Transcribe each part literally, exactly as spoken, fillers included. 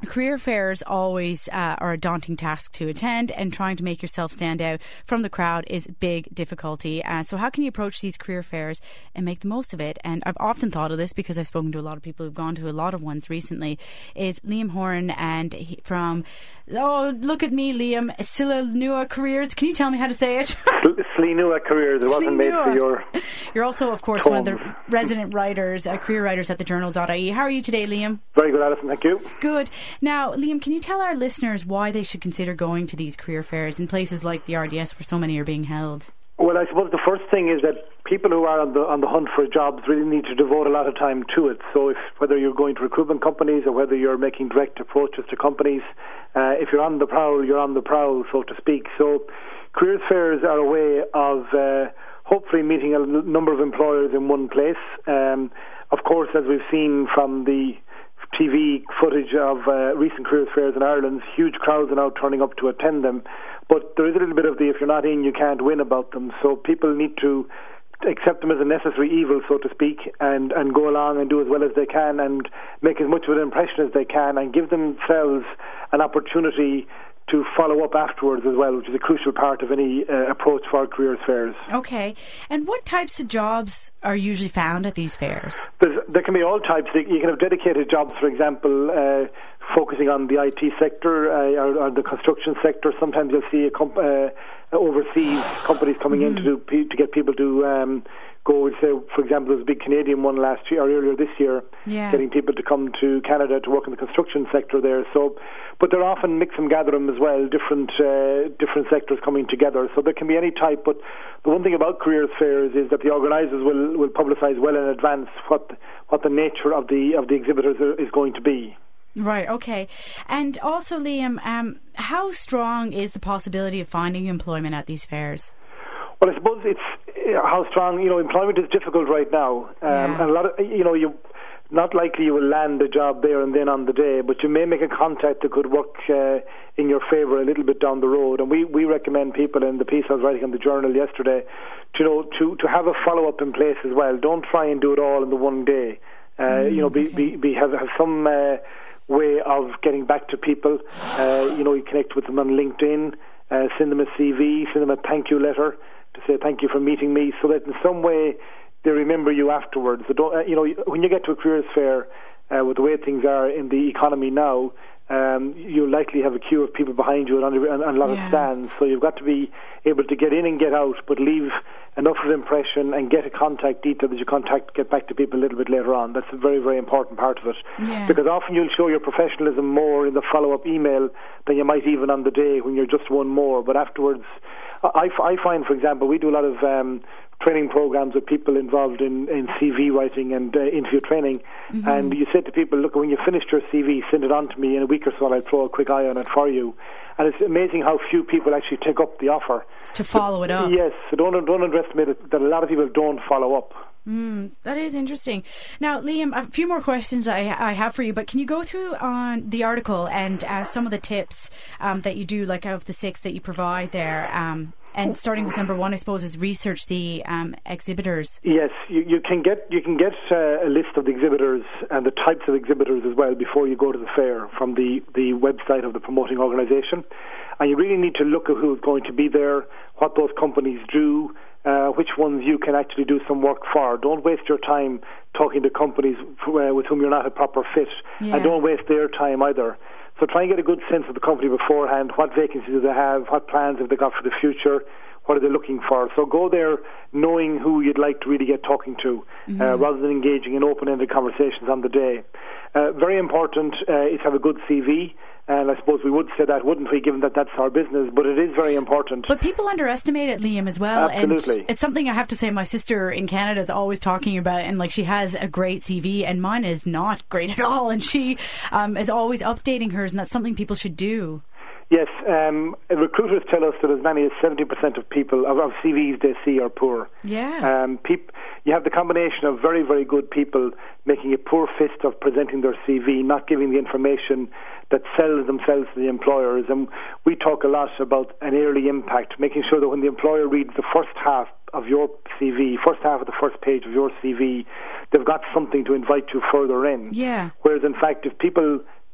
career fairs always uh, are a daunting task to attend, and trying to make yourself stand out from the crowd is a big difficulty. Uh, so how can you approach these career fairs and make the most of it? And I've often thought of this because I've spoken to a lot of people who've gone to a lot of ones recently. Is Liam Horan, and he, from, oh, look at me, Liam, Slianua Careers. Can you tell me how to say it? Slianua Careers. It wasn't made for your... You're also, of course, tones. One of the resident writers, uh, career writers at the journal dot I E. How are you today, Liam? Very good, Alison. Thank you. Good. Now, Liam, can you tell our listeners why they should consider going to these career fairs in places like the R D S where so many are being held? Well, I suppose the first thing is that people who are on the on the hunt for jobs really need to devote a lot of time to it. So if whether you're going to recruitment companies or whether you're making direct approaches to companies, uh, if you're on the prowl, you're on the prowl, so to speak. So career fairs are a way of uh, hopefully meeting a n- number of employers in one place. Um, of course, as we've seen from the T V footage of uh, recent careers fairs in Ireland, huge crowds are now turning up to attend them. But there is a little bit of the if you're not in, you can't win about them. So people need to accept them as a necessary evil, so to speak, and, and go along and do as well as they can and make as much of an impression as they can and give themselves an opportunity to follow up afterwards as well, which is a crucial part of any uh, approach for careers fairs. Okay. And what types of jobs are usually found at these fairs? There's, there can be all types. You can have dedicated jobs, for example, uh, focusing on the I T sector uh, or, or the construction sector. Sometimes you'll see a comp- uh, overseas companies coming mm-hmm. in to, do, to get people to um, go. Say, for example, there was a big Canadian one last year or earlier this year, yeah. getting people to come to Canada to work in the construction sector there. So, but they're often mix and gather them as well, different uh, different sectors coming together. So there can be any type. But the one thing about careers fairs is that the organisers will will publicise well in advance what what the nature of the of the exhibitors is going to be. Right, okay. And also, Liam, um, how strong is the possibility of finding employment at these fairs? Well, I suppose it's uh, how strong, you know, employment is difficult right now. Um, yeah. And a lot of, you know, you not likely you will land a job there and then on the day, but you may make a contact that could work uh, in your favour a little bit down the road. And we, we recommend people, in the piece I was writing on the journal yesterday, to, you know, to, to have a follow-up in place as well. Don't try and do it all in the one day. Uh, mm, you know, be, okay. be, be have, have some... Uh, way of getting back to people. Uh, you know, you connect with them on LinkedIn, uh, send them a C V, send them a thank you letter to say thank you for meeting me, so that in some way they remember you afterwards. So don't, uh, you know, when you get to a careers fair, uh, with the way things are in the economy now, um, you'll likely have a queue of people behind you and, and, and a lot yeah. of stands. So you've got to be able to get in and get out, but leave enough of impression and get a contact detail that you contact get back to people a little bit later on. That's a very, very important part of it. Yeah. Because often you'll show your professionalism more in the follow-up email than you might even on the day when you're just one more. But afterwards, I, I find, for example, we do a lot of um, training programs with people involved in, in C V writing and uh, interview training. Mm-hmm. And you say to people, look, when you finished your C V, send it on to me in a week or so, I'll throw a quick eye on it for you. And it's amazing how few people actually take up the offer. To follow it up. Yes, so don't, don't underestimate it, that a lot of people don't follow up. Mm, that is interesting. Now, Liam, a few more questions I, I have for you, but can you go through on the article and uh, some of the tips um, that you do, like out of the six that you provide there? Um, and starting with number one, I suppose, is research the um, exhibitors. Yes, you, you can get you can get uh, a list of the exhibitors and the types of exhibitors as well before you go to the fair from the, the website of the promoting organisation. And you really need to look at who's going to be there, what those companies do, uh, which ones you can actually do some work for. Don't waste your time talking to companies f- uh, with whom you're not a proper fit, yeah. and don't waste their time either. So try and get a good sense of the company beforehand. What vacancies do they have? What plans have they got for the future? What are they looking for? So go there knowing who you'd like to really get talking to, mm-hmm. uh, rather than engaging in open-ended conversations on the day. Uh, very important uh, is to have a good C V. And I suppose we would say that, wouldn't we, given that that's our business? But it is very important. But people underestimate it, Liam, as well. Absolutely. And it's something I have to say my sister in Canada is always talking about. And like, she has a great C V, and mine is not great at all. And she um, is always updating hers, and that's something people should do. Yes, um, recruiters tell us that as many as seventy percent of people, of, of C Vs they see, are poor. Yeah. Um, peop, you have the combination of very, very good people making a poor fist of presenting their C V, not giving the information that sells themselves to the employers. And we talk a lot about an early impact, making sure that when the employer reads the first half of your C V, first half of the first page of your C V, they've got something to invite you further in. Yeah. Whereas, in fact, if people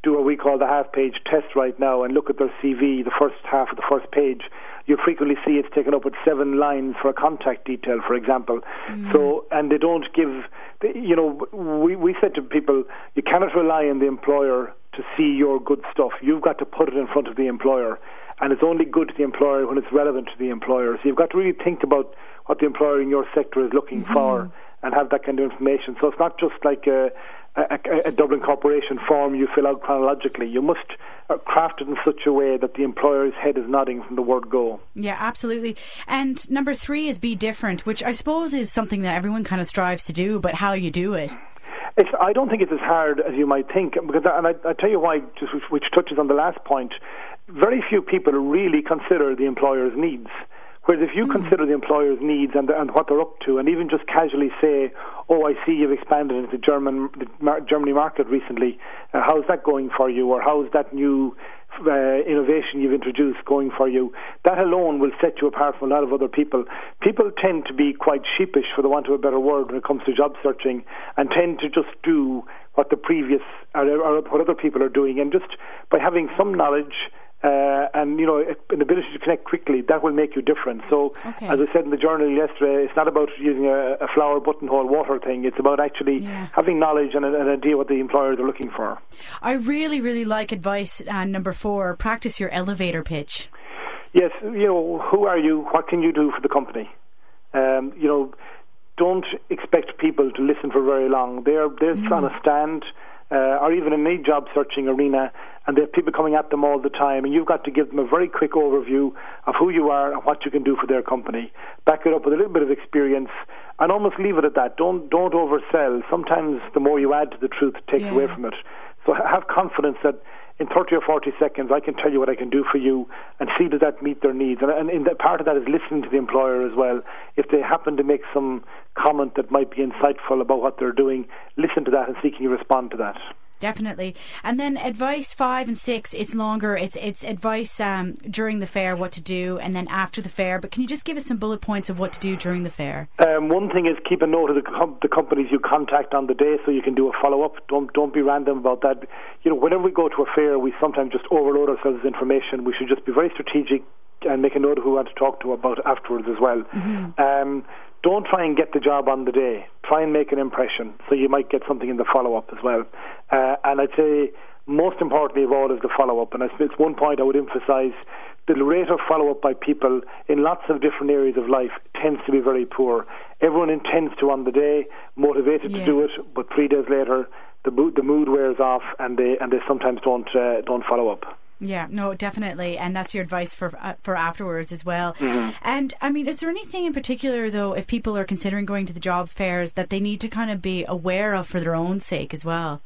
do what we call the half-page test right now and look at their C V, the first half of the first page, you frequently see it's taken up with seven lines for a contact detail, for example. Mm. So, and they don't give, you know, we, we said to people, you cannot rely on the employer to see your good stuff. You've got to put it in front of the employer. And it's only good to the employer when it's relevant to the employer. So you've got to really think about what the employer in your sector is looking mm-hmm. for and have that kind of information. So it's not just like a, a, a Dublin Corporation form you fill out chronologically. You must craft it in such a way that the employer's head is nodding from the word go. Yeah, absolutely. And number three is be different, which I suppose is something that everyone kind of strives to do, but how you do it. It's, I don't think it's as hard as you might think, because, and I, I tell you why, just which, which touches on the last point. Very few people really consider the employer's needs. Whereas if you mm. consider the employer's needs and, and what they're up to, and even just casually say, "Oh, I see you've expanded into the German the Mar- Germany market recently. Uh, how's that going for you? Or how's that new uh, innovation you've introduced going for you?" That alone will set you apart from a lot of other people. People tend to be quite sheepish, for the want of a better word, when it comes to job searching, and tend to just do what the previous or, or what other people are doing, and just by having some knowledge. Uh, and, you know, an ability to connect quickly, that will make you different. So, okay. As I said in the journal yesterday, it's not about using a, a flower buttonhole water thing. It's about actually yeah. having knowledge and an idea what the employers are looking for. I really, really like advice uh, number four, practice your elevator pitch. Yes, you know, who are you? What can you do for the company? Um, you know, don't expect people to listen for very long. They're, they're mm. on a stand. Uh, or even in any job searching arena, and there are people coming at them all the time, and you've got to give them a very quick overview of who you are and what you can do for their company. Back it up with a little bit of experience, and almost leave it at that. Don't don't oversell. Sometimes the more you add to the truth, it takes yeah. away from it. So have confidence that in thirty or forty seconds I can tell you what I can do for you, and see that that meet their needs. And, and in that, part of that is listening to the employer as well. If they happen to make some comment that might be insightful about what they're doing, listen to that and see can you respond to that. Definitely. And then advice five and six, it's longer. It's it's advice um, during the fair, what to do, and then after the fair. But can you just give us some bullet points of what to do during the fair? Um, one thing is keep a note of the, com- the companies you contact on the day, so you can do a follow-up. Don't don't be random about that. You know, whenever we go to a fair, we sometimes just overload ourselves with information. We should just be very strategic and make a note of who we want to talk to about afterwards as well. Mm-hmm. Um, Don't try and get the job on the day. Try and make an impression, so you might get something in the follow-up as well. Uh, and I'd say, most importantly of all, is the follow-up. And it's one point I would emphasise, the rate of follow-up by people in lots of different areas of life tends to be very poor. Everyone intends to on the day, motivated yeah. to do it, but three days later, the mood, the mood wears off, and they and they sometimes don't uh, don't follow up. Yeah, no, definitely, and that's your advice for uh, for afterwards as well. Mm-hmm. And I mean, is there anything in particular, though, if people are considering going to the job fairs, that they need to kind of be aware of for their own sake as well?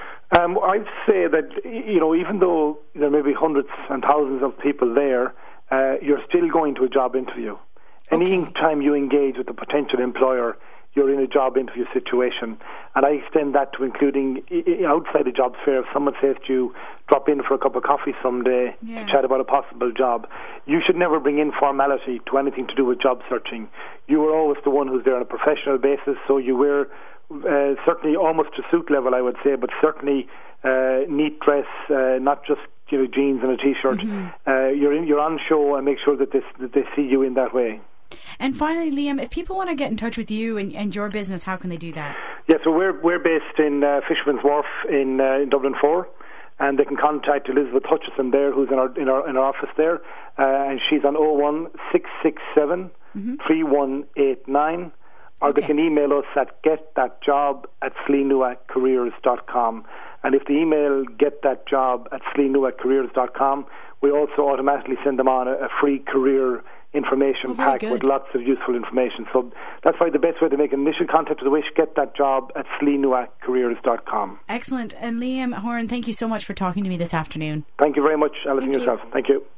Um, I'd say that, you know, even though there may be hundreds and thousands of people there, uh, you're still going to a job interview. Any okay. time you engage with a potential employer, you're in a job interview situation. And I extend that to including outside a job fair. If someone says to you, drop in for a cup of coffee someday yeah. to chat about a possible job, you should never bring informality to anything to do with job searching. You are always the one who's there on a professional basis, so you wear uh, certainly almost to suit level, I would say, but certainly uh, neat dress, uh, not just you know jeans and a t-shirt. Mm-hmm. Uh, you're in, you're on show, and make sure that they, that they see you in that way. And finally, Liam, if people want to get in touch with you and, and your business, how can they do that? Yeah, so we're we're based in uh, Fisherman's Wharf in, uh, in Dublin four, and they can contact Elizabeth Hutchison there, who's in our in our in our office there, uh, and she's on oh one six six seven three one eight nine, or okay. they can email us at get that job at sleenua careers dot com. And if the email get that job at sleenua careers dot com, we also automatically send them on a, a free career information oh, pack good. with lots of useful information. So that's why the best way to make an initial contact with the Wish, get that job at sleenua careers dot com. Excellent. And Liam Horan, thank you so much for talking to me this afternoon. Thank you very much, Alison, yourself. Thank you.